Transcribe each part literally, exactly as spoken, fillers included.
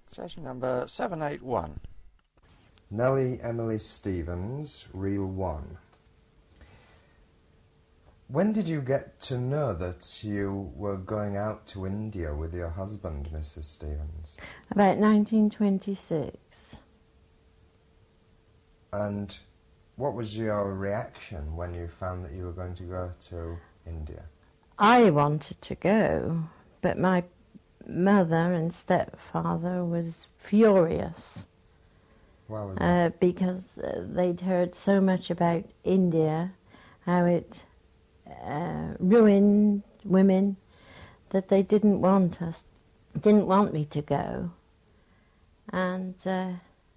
Session number seven eight one. Nellie Emily Stevens, Reel one. When did you get to know that you were going out to India with your husband, Missus Stevens? About nineteen twenty-six. And what was your reaction when you found that you were going to go to India? I wanted to go, but my mother and stepfather was furious. Why was that? Uh, because uh, they'd heard so much about India, how it uh, ruined women, that they didn't want us, didn't want me to go. And uh,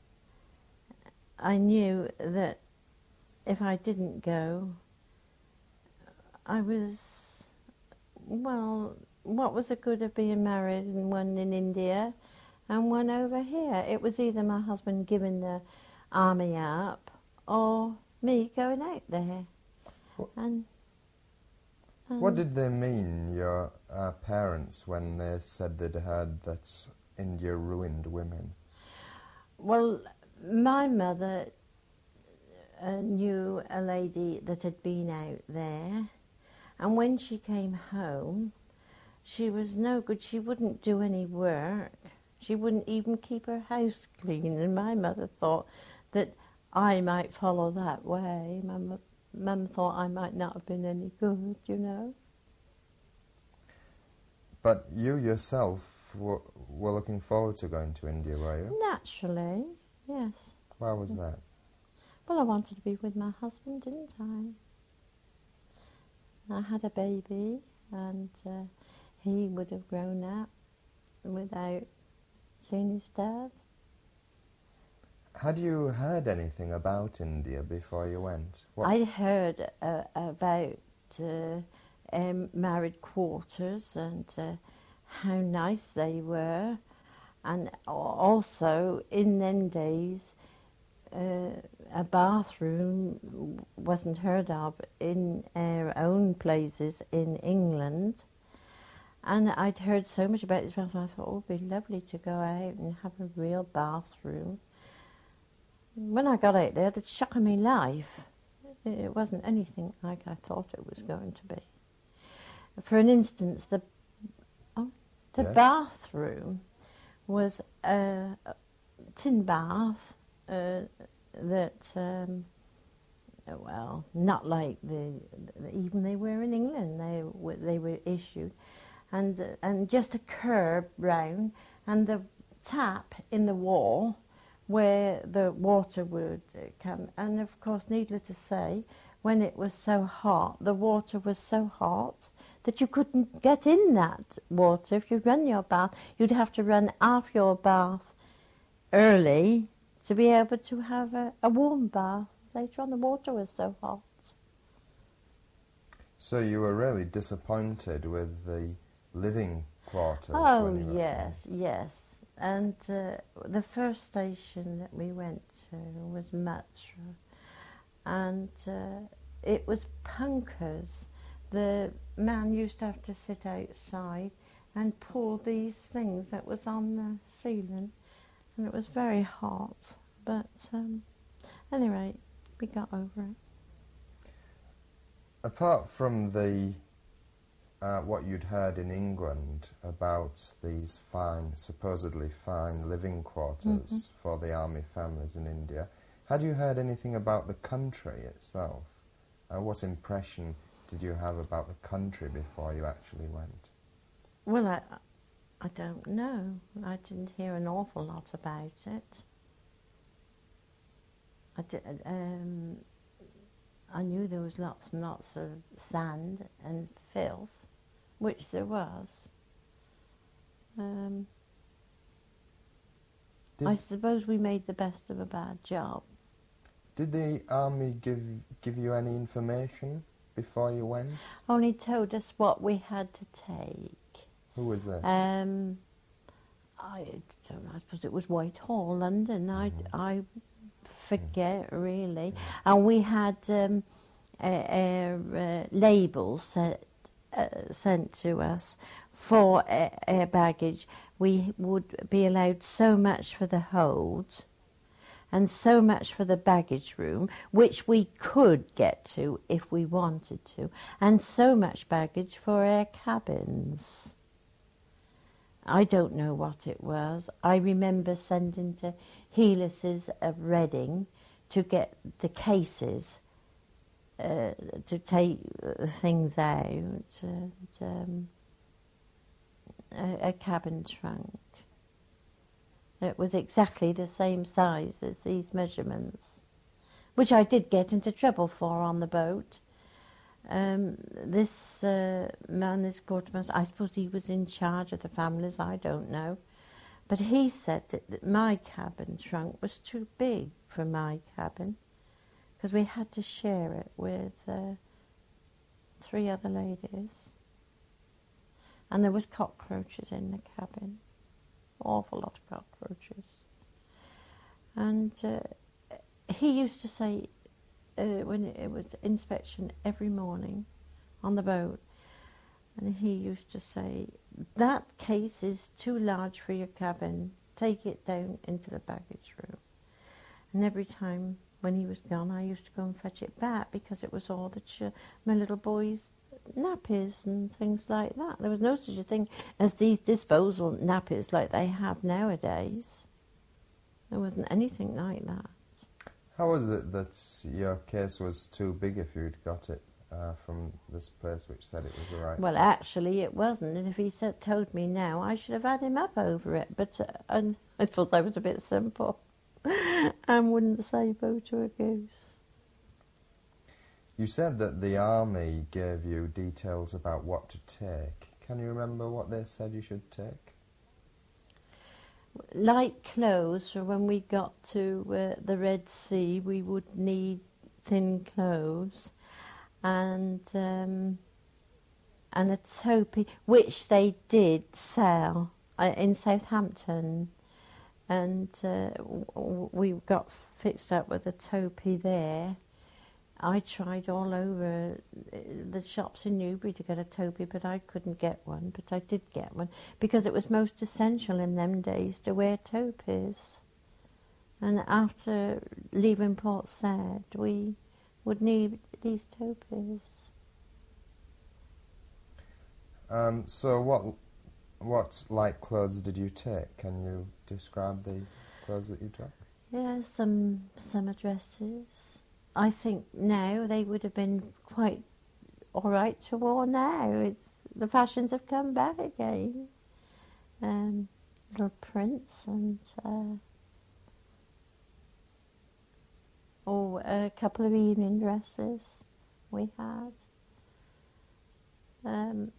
I knew that if I didn't go, I was, well, what was the good of being married and one in India and one over here? It was either my husband giving the army up or me going out there. What, and, and what did they mean, your uh, parents, when they said they'd heard that India ruined women? Well, my mother uh, knew a lady that had been out there, and when she came home, she was no good. She wouldn't do any work. She wouldn't even keep her house clean. And my mother thought that I might follow that way. My mum thought I might not have been any good, you know. But you yourself were, were looking forward to going to India, were you? Naturally, yes. Why was that? Well, I wanted to be with my husband, didn't I? I had a baby, and uh, he would have grown up without seeing his dad. Had you heard anything about India before you went? What? I heard uh, about uh, um, married quarters and uh, how nice they were, and also in them days uh, a bathroom wasn't heard of in our own places in England. And I'd heard so much about this, and I thought, oh, it'd be lovely to go out and have a real bathroom. When I got out there, the shock of my life, it wasn't anything like I thought it was going to be. For an instance, the oh, the yes. bathroom was a tin bath uh, that, um, well, not like the even they were in England. They were, they were issued. And, uh, and just a curb round, and the tap in the wall where the water would uh, come. And of course, needless to say, when it was so hot, the water was so hot that you couldn't get in that water. If you run your bath, you'd have to run off your bath early to be able to have a, a warm bath. Later on, the water was so hot. So you were really disappointed with the living quarters? Oh, when you were yes, yes. And uh, the first station that we went to was Mathura, and uh, it was punkers. The man used to have to sit outside and pull these things that was on the ceiling, and it was very hot. But um, anyway, we got over it. Apart from the Uh, what you'd heard in England about these fine, supposedly fine living quarters mm-hmm. for the army families in India, had you heard anything about the country itself? Uh, what impression did you have about the country before you actually went? Well, I, I don't know. I didn't hear an awful lot about it. I, did, um, I knew there was lots and lots of sand and filth, which there was. Um, I suppose we made the best of a bad job. Did the army give give you any information before you went? Only told us what we had to take. Who was that? Um, I don't know. I suppose it was Whitehall, London. Mm-hmm. I I forget mm-hmm. really. Mm-hmm. And we had um, uh, uh, labels set. Uh, sent to us for air, air baggage, we would be allowed so much for the hold and so much for the baggage room, which we could get to if we wanted to, and so much baggage for air cabins. I don't know what it was. I remember sending to Helices of Reading to get the cases uh, to take uh, things out, and, um, a, a cabin trunk. It was exactly the same size as these measurements, which I did get into trouble for on the boat. Um, this uh, man, this quartermaster, I suppose he was in charge of the families, I don't know. But he said that, that my cabin trunk was too big for my cabin, because we had to share it with uh, three other ladies. And there was cockroaches in the cabin. Awful lot of cockroaches. And uh, he used to say, uh, when it was inspection every morning on the boat, and he used to say, that case is too large for your cabin, take it down into the baggage room. And every time when he was gone, I used to go and fetch it back, because it was all the ch- my little boys' nappies and things like that. There was no such a thing as these disposal nappies like they have nowadays. There wasn't anything like that. How was it that your case was too big if you'd got it uh, from this place which said it was the right Well, size? actually it wasn't, and if he said, told me now, I should have had him up over it, but uh, and I thought I was a bit simple and wouldn't say bo to a goose. You said that the army gave you details about what to take. Can you remember what they said you should take? Light clothes, for when we got to uh, the Red Sea, we would need thin clothes, and um, and a topi, which they did sell uh, in Southampton, and uh, w- we got fixed up with a topi there. I tried all over the shops in Newbury to get a topi, but I couldn't get one. But I did get one, because it was most essential in them days to wear topis. And after leaving Port Said, we would need these topis. Um, so what what light clothes did you take? Can you describe the clothes that you took? Yeah, some summer dresses. I think now they would have been quite all right to wear now. It's, the fashions have come back again. Um, little prints and uh, oh, a couple of evening dresses we had. Um,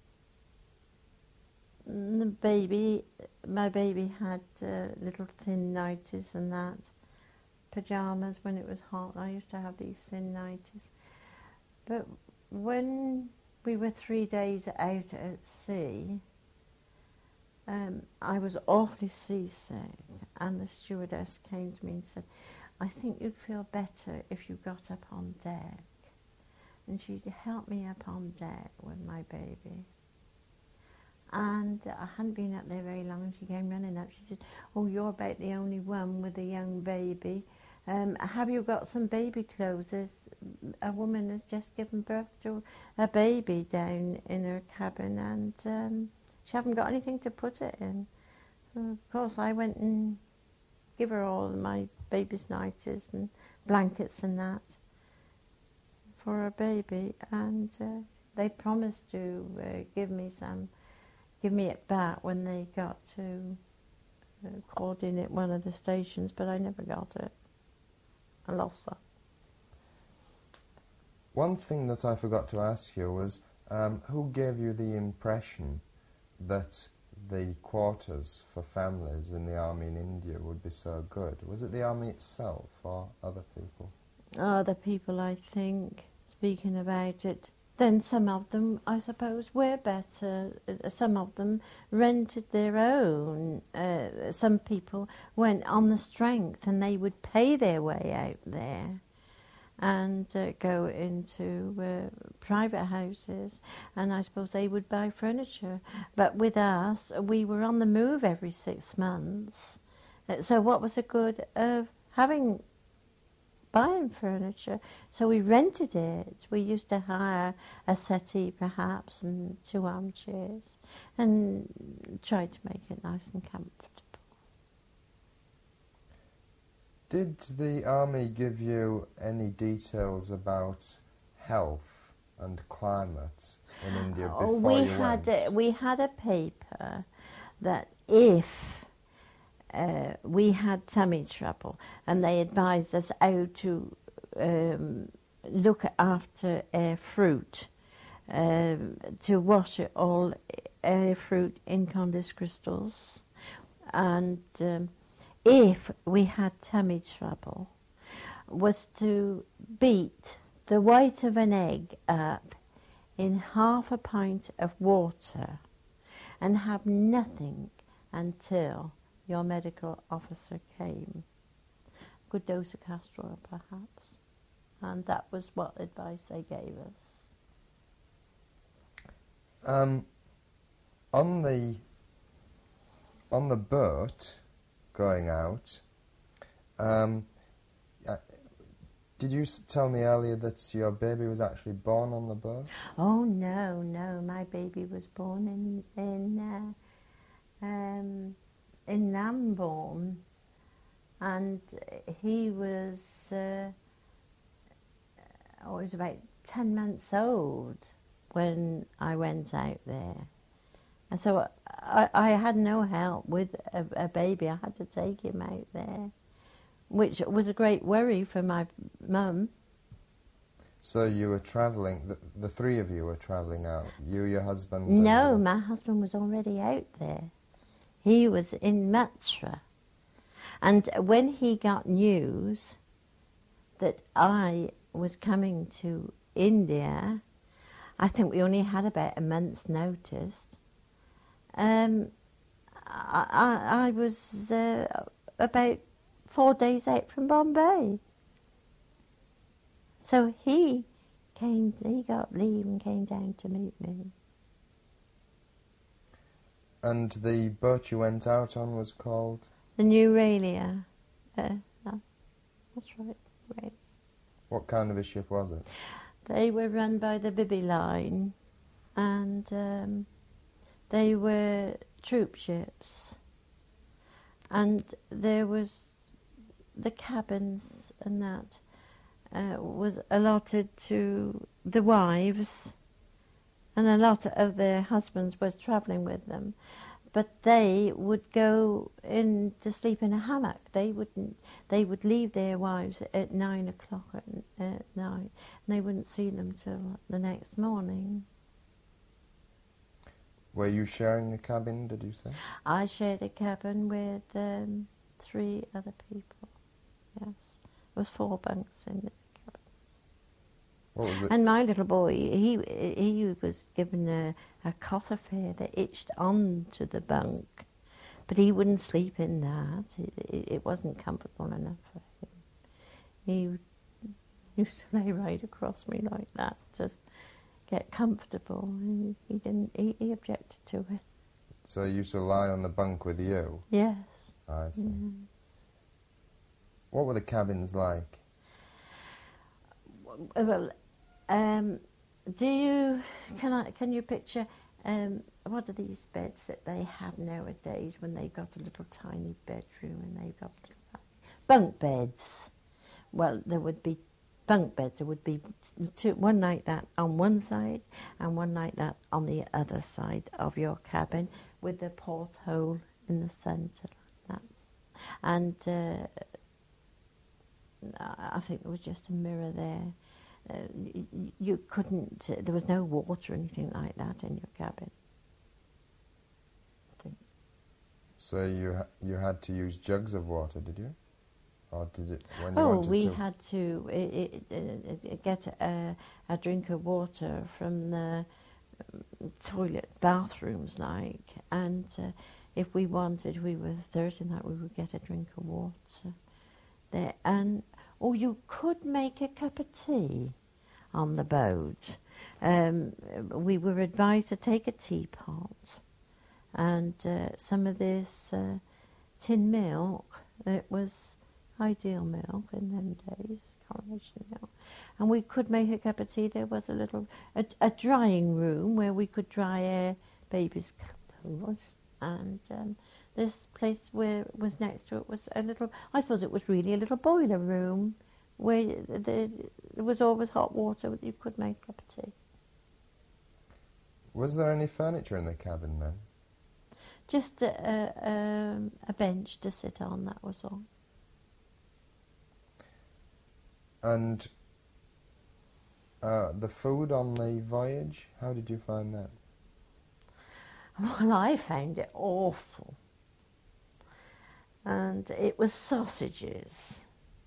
the baby, my baby had uh, little thin nighties and that. Pyjamas when it was hot. I used to have these thin nighties. But when we were three days out at sea, um, I was awfully seasick, and the stewardess came to me and said, I think you'd feel better if you got up on deck. And she helped me up on deck with my baby. And I hadn't been up there very long, and she came running up. She said, oh, you're about the only one with a young baby. Um, have you got some baby clothes? There's a woman has just given birth to a baby down in her cabin, and um, she haven't got anything to put it in. So of course, I went and give her all my baby's nighties and blankets and that for her baby, and uh, they promised to uh, give me some, give me it back when they got to uh, called in at one of the stations, but I never got it. I lost that. One thing that I forgot to ask you was, um, who gave you the impression that the quarters for families in the army in India would be so good? Was it the army itself or other people? Other people, I think, speaking about it. Then some of them, I suppose, were better. Some of them rented their own. Uh, some people went on the strength, and they would pay their way out there. and uh, go into uh, private houses, and I suppose they would buy furniture. But with us, we were on the move every six months. Uh, So what was the good of having buying furniture? So we rented it. We used to hire a settee perhaps and two armchairs and tried to make it nice and comfortable. Did the army give you any details about health and climate in India before Oh, we you had went? a, we had a paper that if uh, we had tummy trouble, and they advised us how to um, look after uh, fruit, um, to wash it all uh, fruit in Condis crystals, and um, if we had tummy trouble, was to beat the white of an egg up in half a pint of water and have nothing until your medical officer came. Good dose of castor oil, perhaps. And that was what advice they gave us. Um, on the on the boat going out, um, uh, did you s- tell me earlier that your baby was actually born on the boat? Oh, no, no, my baby was born in in uh, um, in Lambourne, and he was uh, oh, he was about ten months old when I went out there. And so I, I had no help with a, a baby. I had to take him out there, which was a great worry for my mum. So you were travelling, the, the three of you were travelling out, you, your husband... and No, your- my husband was already out there. He was in Matsura. And when he got news that I was coming to India, I think we only had about a month's notice. Um, I, I, I was uh, about four days out from Bombay. So he came, he got leave and came down to meet me. And the boat you went out on was called? The New Ralia. Uh, no, that's right, right. What kind of a ship was it? They were run by the Bibby Line, and um, they were troop ships. And there was the cabins and that uh, was allotted to the wives, and a lot of their husbands was travelling with them. But they would go in to sleep in a hammock. They wouldn't. They would leave their wives at nine o'clock at, at night, and they wouldn't see them till the next morning. Were you sharing a cabin, did you say? I shared a cabin with um, three other people. Yes, there was four bunks in the cabin. What was it? And my little boy, he he was given a, a cot affair that hitched onto the bunk, but he wouldn't sleep in that. It, it, it wasn't comfortable enough for him. He used to lay right across me like that to get comfortable. He, he didn't. He, he objected to it. So you used to lie on the bunk with you? Yes. I see. Yeah. What were the cabins like? Well, um, do you can I can you picture um, what are these beds that they have nowadays when they've got a little tiny bedroom and they've got little bunk beds? Well, there would be bunk beds. There would be two, one like that on one side and one like that on the other side of your cabin, with the porthole in the centre. Like that. And uh, I think there was just a mirror there. Uh, you, you couldn't, uh, there was no water or anything like that in your cabin. I think. So you ha- you had to use jugs of water, did you? Or did it when you Oh, wanted we to? had to uh, uh, uh, get a, a drink of water from the um, toilet bathrooms, like, and uh, if we wanted, we were thirsty, that we would get a drink of water. there, and or you could make a cup of tea on the boat. Um, we were advised to take a teapot and uh, some of this uh, tin milk. It was ideal milk in them days, Coronation milk. And we could make a cup of tea. There was a little, a, a drying room where we could dry a baby's clothes. And um, this place where was next to it was a little, I suppose it was really a little boiler room where the, there was always hot water that you could make a cup of tea. Was there any furniture in the cabin then? Just a, a, um, a bench to sit on, that was all. And uh, the food on the voyage, how did you find that? Well, I found it awful. And it was sausages,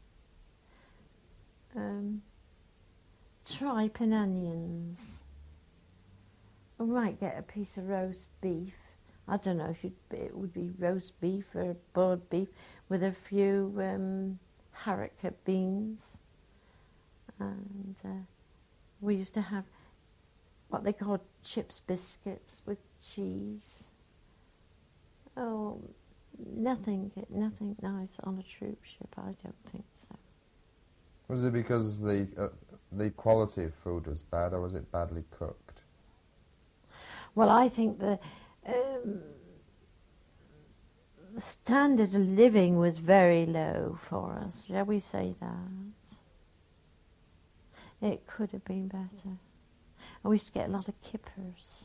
um, tripe and onions. I might get a piece of roast beef. I don't know if it would be roast beef or boiled beef with a few um, haricot beans. And uh, we used to have what they called chips biscuits with cheese. Oh, nothing, nothing nice on a troop ship. I don't think so. Was it because the uh, the quality of food was bad, or was it badly cooked? Well, I think the um, the standard of living was very low for us. Shall we say that? It could have been better. I used to get a lot of kippers.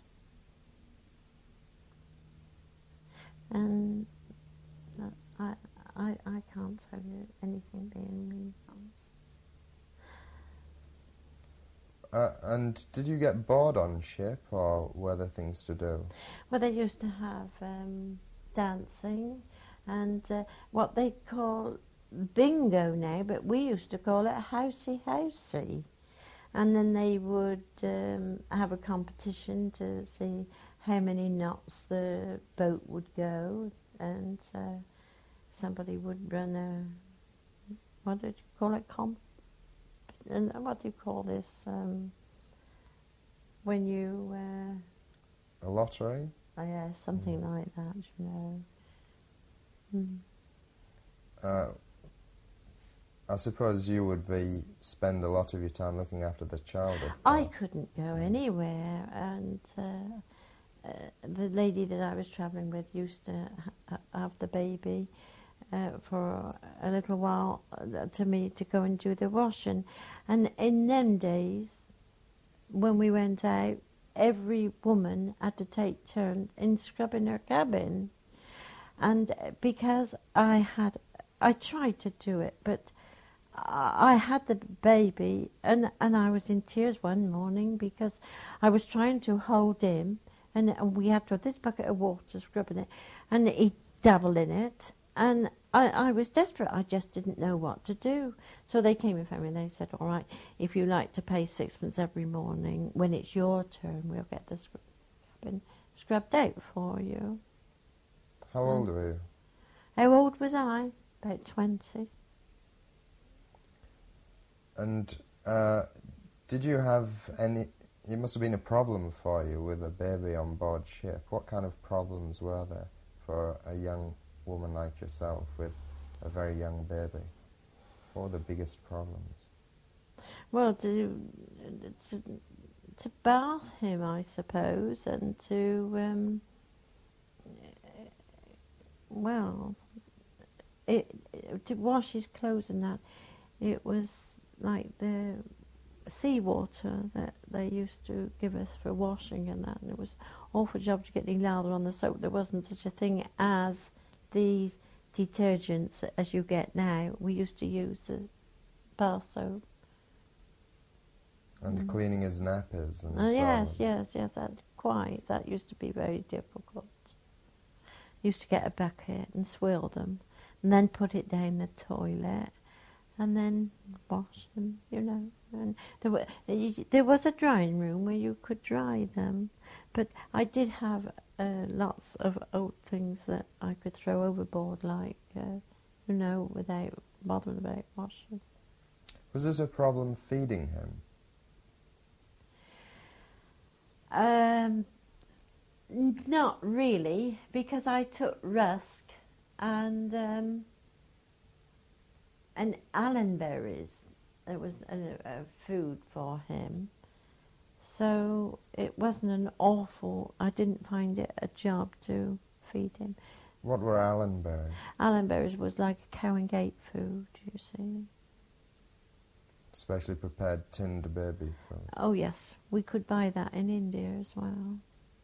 And I, I, I can't tell you anything being mean. Uh, and did you get bored on ship, or were there things to do? Well, they used to have um, dancing and uh, what they call bingo now, but we used to call it housey housey. And then they would um, have a competition to see how many knots the boat would go, and uh, somebody would run a, what did you call it, comp, and what do you call this, um, when you, uh, A lottery? oh yeah, something mm. like that, you know. Mm. Uh, I suppose you would be spend a lot of your time looking after the child. I couldn't go anywhere, and uh, uh, the lady that I was travelling with used to ha- have the baby uh, for a little while uh, to me to go and do the washing. And in them days, when we went out, every woman had to take turn in scrubbing her cabin. And because I had, I tried to do it, but I had the baby, and, and I was in tears one morning because I was trying to hold him, and, and we had to have this bucket of water scrubbing it, and he'd dabble in it, and I, I was desperate. I just didn't know what to do. So they came in for me and they said, all right, if you like to pay sixpence every morning, when it's your turn, we'll get the cabin scrubbed out for you. How old were you? How old was I? About twenty. And uh, did you have any, it must have been a problem for you with a baby on board ship. What kind of problems were there for a young woman like yourself with a very young baby? What were the biggest problems? Well, to, to, to bath him, I suppose, and to, um, well, it, to wash his clothes and that. It was like the seawater that they used to give us for washing and that, and it was an awful job to get any lather on the soap. There wasn't such a thing as these detergents as you get now. We used to use the bar soap. And mm. cleaning his nappies and uh, so yes, on. yes, yes, that quite. That used to be very difficult. Used to get a bucket and swill them, and then put it down the toilet, and then wash them, you know. And there, were, there was a drying room where you could dry them, but I did have uh, lots of old things that I could throw overboard, like uh, you know, without bothering about washing. Was it a problem feeding him? Um, not really, because I took Rusk and um, and allen berries. It was a, a food for him. So it wasn't an awful, I didn't find it a job to feed him. What were allen berries? Allen berries was like a cow and gate food, you see. Specially prepared tinned baby food. Oh yes, we could buy that in India as well.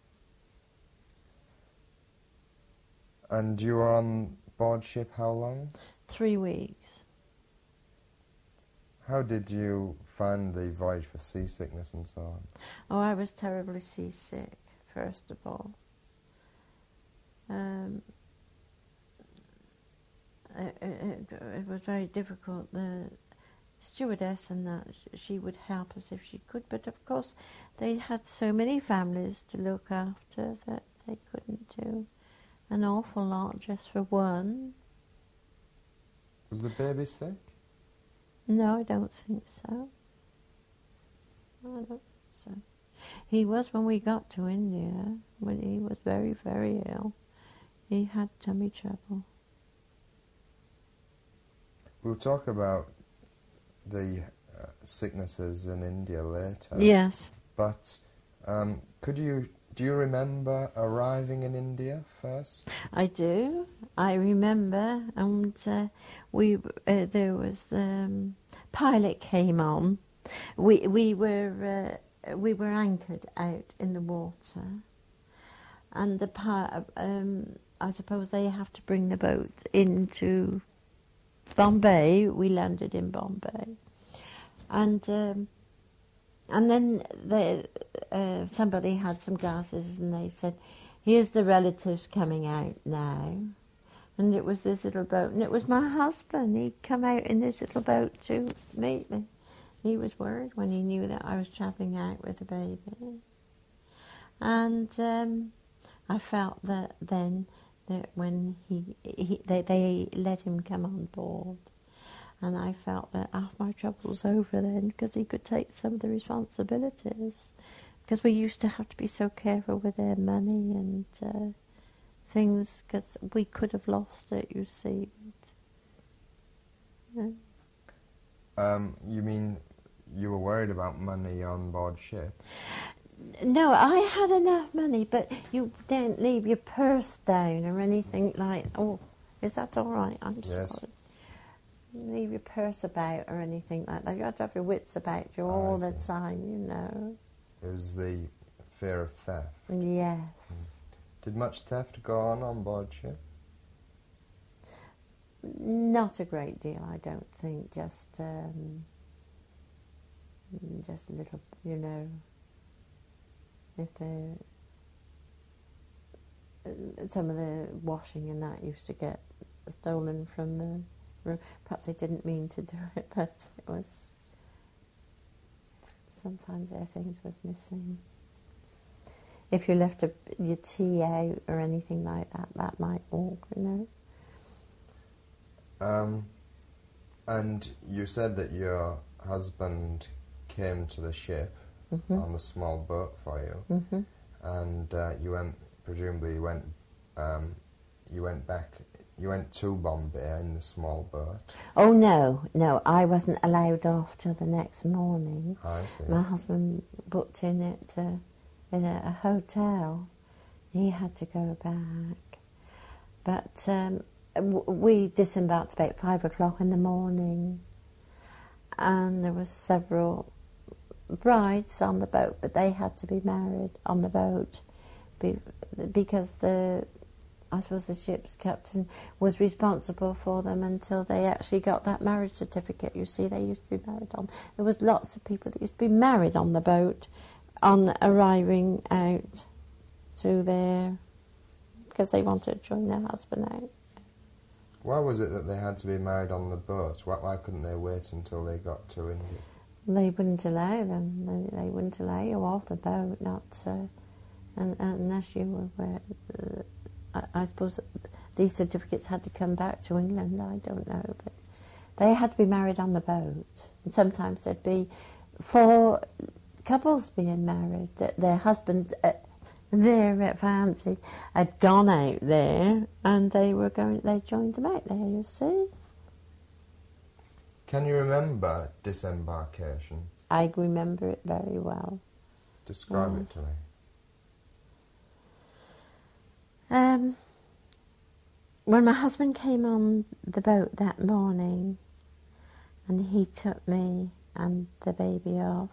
And you were on board ship how long? Three weeks. How did you find the voyage for seasickness and so on? Oh, I was terribly seasick, first of all. Um, it, it, it was very difficult. The stewardess and that, she would help us if she could, but of course they had so many families to look after that they couldn't do an awful lot just for one. Was the baby sick? No, I don't think so. I don't think so. He was when we got to India, when he was very, very ill. He had tummy trouble. We'll talk about the uh, sicknesses in India later. Yes. But um, could you, do you remember arriving in India first? I do. I remember, and uh, we uh, there was the um, pilot came on. We we were uh, we were anchored out in the water, and the pi- um, I suppose they have to bring the boat into Bombay. We landed in Bombay, and um, and then they, uh, somebody had some glasses, and they said, "Here's the relatives coming out now." And it was this little boat, and it was my husband. He'd come out in this little boat to meet me. He was worried when he knew that I was travelling out with the baby. And um, I felt that then that when he, he they, they let him come on board, and I felt that half my trouble was over then, because he could take some of the responsibilities. Because we used to have to be so careful with their money and uh, things, because we could have lost it, you see. Yeah. Um, you mean you were worried about money on board ship? No, I had enough money, but you don't leave your purse down or anything like. Oh, is that all right? I'm Yes. sorry. Leave your purse about or anything like that. You have to have your wits about you Oh, all I the see. time, you know. It was the fear of theft. Yes. Did much theft go on on board ship? Not a great deal, I don't think. Just, um, just a little, you know. If the some of the washing and that used to get stolen from the room. Perhaps they didn't mean to do it, but it was. Sometimes their things was missing. If you left a, your tea out or anything like that, that might walk, you know. Um, and you said that your husband came to the ship Mm-hmm. on the small boat for you, Mm-hmm. and uh, you went, presumably you went, um, you went back, you went to Bombay in the small boat. Oh no, no, I wasn't allowed off till the next morning. I see. My husband booked in at uh, at a, a hotel. He had to go back, but um, w- we disembarked about five o'clock in the morning, and there were several brides on the boat, but they had to be married on the boat be, because the I suppose the ship's captain was responsible for them until they actually got that marriage certificate. You see, they used to be married on. There was lots of people that used to be married on the boat on arriving out to their, because they wanted to join their husband out. Why was it that they had to be married on the boat? Why, why couldn't they wait until they got to India? They wouldn't allow them. They, they wouldn't allow you off the boat, not uh, and, unless you were. Uh, I, I suppose these certificates had to come back to England. I don't know, but they had to be married on the boat. And sometimes there'd be four couples being married. That their husband, uh, their fiancé, had gone out there, and they were going. They joined them out there. You see. Can you remember disembarkation? I remember it very well. Describe Yes. it to me. Um, when my husband came on the boat that morning, and he took me and the baby off,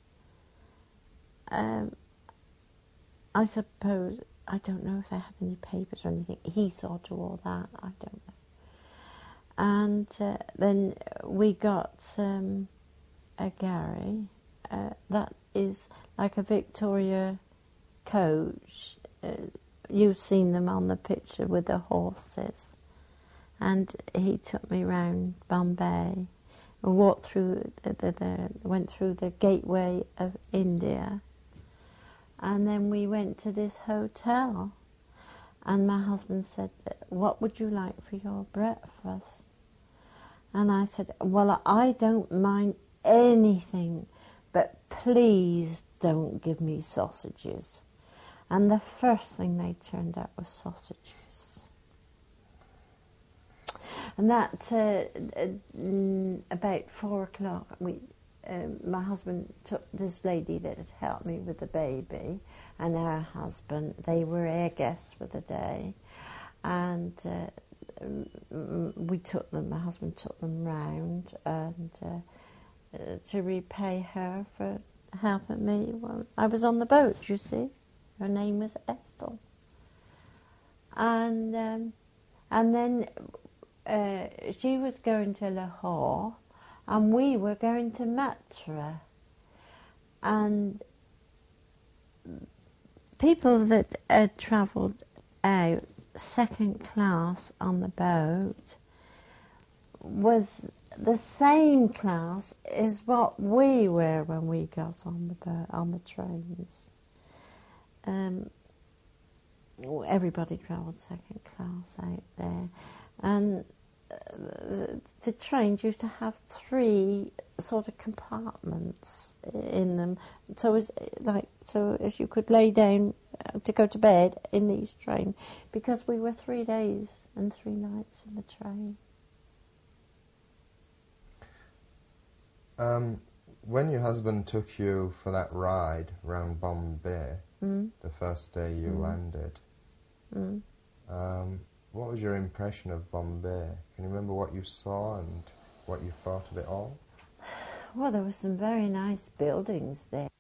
um, I suppose, I don't know if they had any papers or anything. He saw to all that, I don't know. And uh, then we got um, a Gary uh, that is like a Victoria coach. Uh, you've seen them on the picture with the horses. And he took me round Bombay. We walked through the, the, the went through the gateway of India, and then we went to this hotel. And my husband said, "What would you like for your breakfast?" And I said, "Well, I don't mind anything, but please don't give me sausages." And the first thing they turned out was sausages. And that, uh, uh, about four o'clock, we, uh, my husband took this lady that had helped me with the baby and her husband. They were air guests for the day. And uh, we took them, my husband took them round and uh, uh, to repay her for helping me when I was on the boat, you see. Her name was Ethel. And, um, and then Uh, she was going to Lahore, and we were going to Mathura. And people that had travelled out second class on the boat was the same class as what we were when we got on the boat, on the trains. Um, everybody travelled second class out there. And uh, the trains used to have three sort of compartments in them, so as like so as you could lay down uh, to go to bed in these trains, because we were three days and three nights in the train. Um, when your husband took you for that ride round Bombay, Mm. the first day you Mm. landed, Mm. um, what was your impression of Bombay? Can you remember what you saw and what you thought of it all? Well, there were some very nice buildings there.